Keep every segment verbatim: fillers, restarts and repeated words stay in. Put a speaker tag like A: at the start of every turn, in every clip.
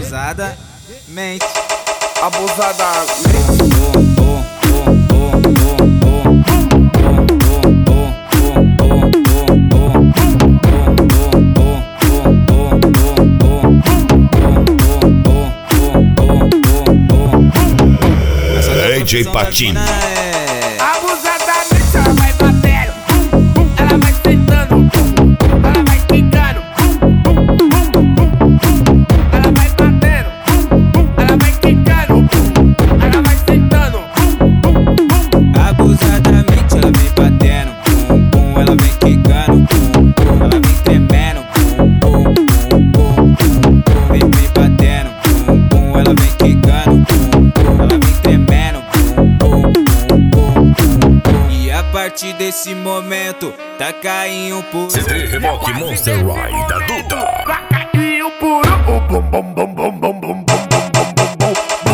A: Abusadamente.
B: Abusadamente.
C: D J Patinho.
B: Abusadamente ela vai batendo, ela vai sentando, ela vai quicando, ela vai batendo, ela vai quicando, ela vai sentando.
A: Abusadamente ela vem batendo, pum, pum, ela vem quicando, pum, pum, ela vem tremendo, pum, pum, pum, pum, pum, pum, vem, vem batendo, pum, pum, ela vem quicando, pum, pum, ela vem tremendo, pum, pum, pum, pum, pum. E a partir desse momento, tá caindo por
C: C D Reboque Monster Ride da Duda.
B: Vacainho puro, bum bum bum bum bum bum bum bum bum.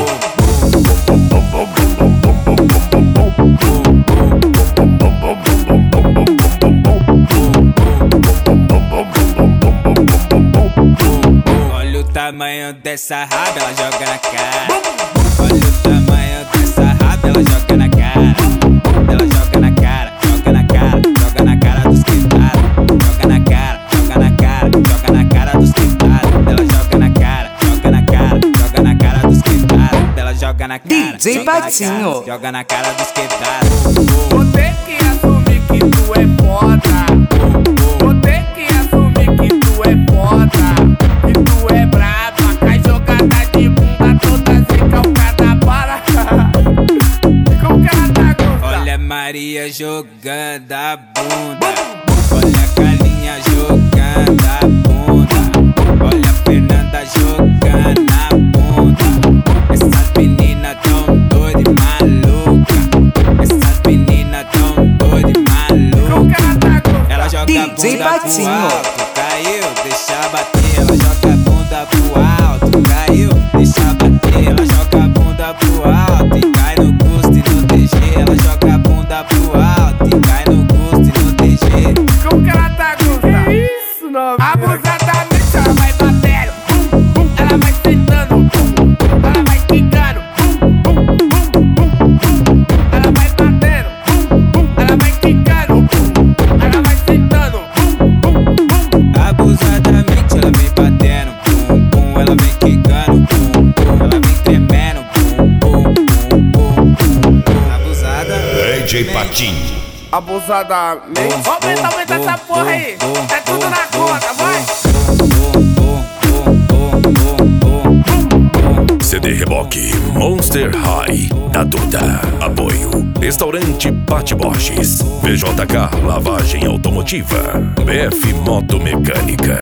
A: Olha o tamanho dessa raba, ela joga na cara. Olha o tamanho dessa raba, ela joga na cara. Ela joga na cara, joga na cara, joga na cara dos quebrados. Joga na cara, joga na cara, joga na cara dos quebrados. Ela joga na cara, joga na cara, joga na cara dos quebrados. Ela joga na cara,
D: D J
A: joga na
D: Patinho.
A: cara, joga na cara dos quebrados.
B: Vou ter que assumir que tu é foda. Vou ter que assumir que tu é foda. Que tu é braba, cai jogada de bunda toda recalcada para. Como que ela tá gostando?
A: Olha a Maria jogando a bunda. Olha a Carlinha jogando a bunda. Olha a Fernanda jogando a bunda. Essas meninas tão doidas e malucas. Essas meninas tão doidas e
B: Como que
A: malucas.
B: ela tá gostando?
A: Ela joga a
D: D J
A: bunda pro
D: Patinho.
A: alto, caiu, deixa bater. Ela joga a bunda pro alto, caiu, deixa bater. Ela joga a bunda pro alto e cai no custo e no D G. Ela joga a bunda pro alto e cai no custo e no D G.
B: Como que ela tá gostando? Que isso, não? Abusadamente ela vai batendo, ela vai sentando, ela vai quicando, ela vai batendo, ela vai quicando, ela vai sentando.
A: Abusadamente ela vem batendo, pum, pum, ela vem quicando, pum, pum, ela vem tremendo, pum, pum, pum, pum, pum, pum. Abusada.
C: D J Patinho.
B: Abusadamente. Aumenta, aumenta essa porra aí. É tudo na conta, vai.
C: C D Reboque Monster High da Duda. Apoio Restaurante Pati Borges, V J K Lavagem Automotiva, B F Moto Mecânica.